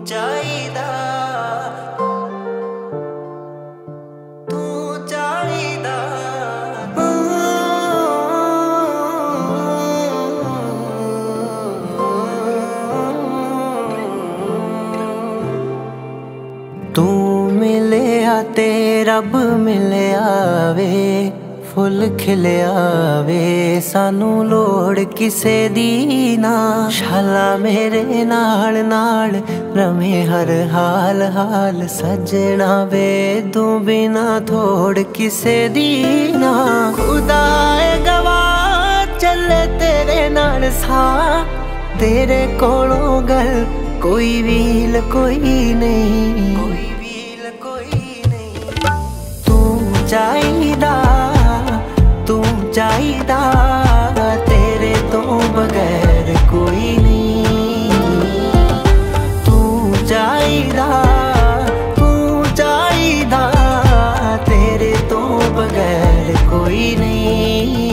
ਚਾਹੀਦਾ ਤੂੰ ਚਾਹੀਦਾ ਤੂੰ ਮਿਲਿਆ ਤੇ ਰੱਬ ਮਿਲਿਆ ਵੇ फुल खिलिया वे सानू लोड़ किसे दी ना शाला मेरे नाल नाल रमे हर हाल हाल सजना वे तू बिना थोड़ किसे दी ना खुदाए गवा चले तेरे नाल सा तेरे कोलों गल कोई वील कोई नहीं तू चाहिदा चाहिदा तेरे तो बगैर कोई नहीं तू चाहिदा तेरे तो बगैर कोई नहीं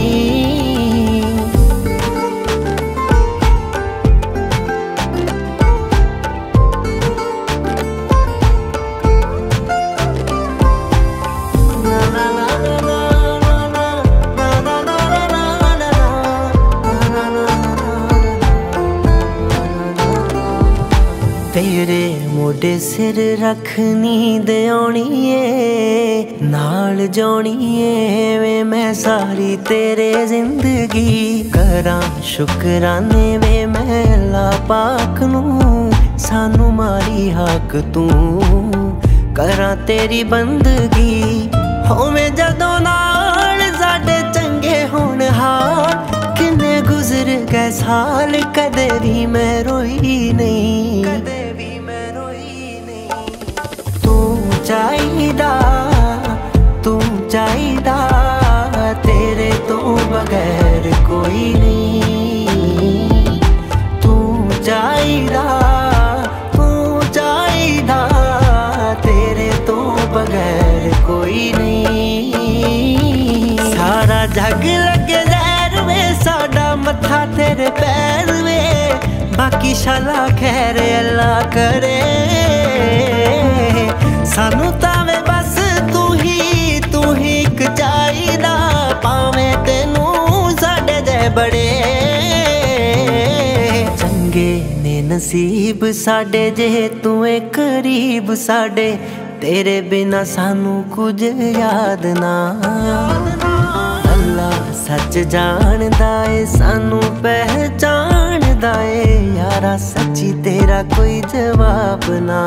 तेरे मोढे सिर रख नींद आउणी ए नाल जाउणी ए वे मैं सारी तेरे जिंदगी करां शुकराने वे मैं अल्लाह पाक नूं सानू मारी हक तू करां तेरी बंदगी होवे जदों नाल साडे चंगे होण हाल किन्ने गुजर गए साल कदे भी मैं रोई नहीं चाहिदा तेरे तो बगैर कोई नहीं तू चाहिदा तेरे तो बगैर कोई नहीं सारा जग लगे जहर वे साडा मत्था तेरे पैर वे बाकी शाला खैर अल्लाह करे सानू तावे बस तू ही एक चाहिदा पावे तेनू साडे दे बड़े चंगे ने नसीब साडे जे तू करीब साडे तेरे बिना सानू कुछ याद ना अल्लाह सच जानदा ए सानू पहचानदा ए यारा सच्ची तेरा कोई जवाब ना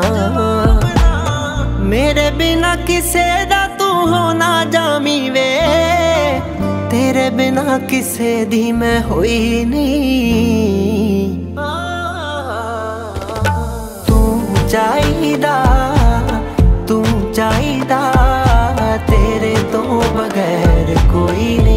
मेरे बिना किसे दा तू होना जामी वे तेरे बिना किसे दी मैं होई नहीं तू चाहिदा तेरे तो बगैर कोई नहीं।